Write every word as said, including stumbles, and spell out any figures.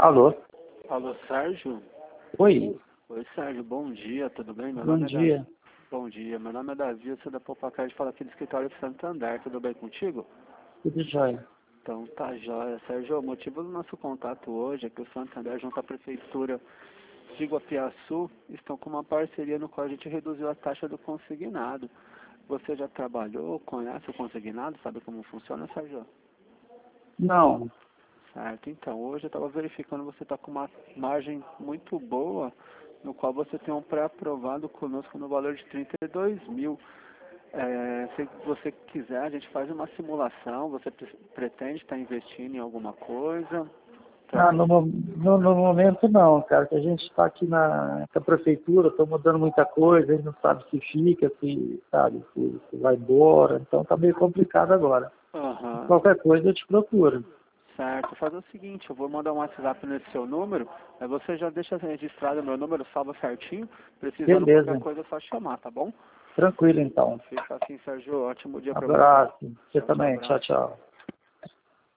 Alô? Alô, Sérgio? Oi. Oi, Sérgio, bom dia, tudo bem? Meu Bom nome é dia. Davi. Bom dia, meu nome é Davi, eu sou da Popacard, fala aqui do escritório de Santander, tudo bem contigo? Tudo jóia. Então tá jóia. Sérgio, o motivo do nosso contato hoje é que o Santander, junto à Prefeitura de Iguapiaçu, estão com uma parceria no qual a gente reduziu a taxa do consignado. Você já trabalhou, conhece o consignado, sabe como funciona, Sérgio? Não. Certo, então, hoje eu estava verificando, você está com uma margem muito boa, no qual você tem um pré-aprovado conosco no valor de trinta e dois mil. É, se você quiser, a gente faz uma simulação, você pre- pretende estar investindo em alguma coisa? Pra- Ah, no, mo- no, no momento não, cara, que a gente está aqui na, na prefeitura, estou mudando muita coisa, a gente não sabe se fica, se, sabe, se, se vai embora, então tá meio complicado agora. Aham. Qualquer coisa eu te procuro. Certo, fazer o seguinte, eu vou mandar um WhatsApp nesse seu número, aí você já deixa registrado meu número, salva certinho, precisando qualquer Beleza. coisa é só chamar, tá bom? Tranquilo então. Fica assim, Sérgio, ótimo dia pra você. Abraço. Você Tchau, tchau, também. Tchau, abraço. tchau.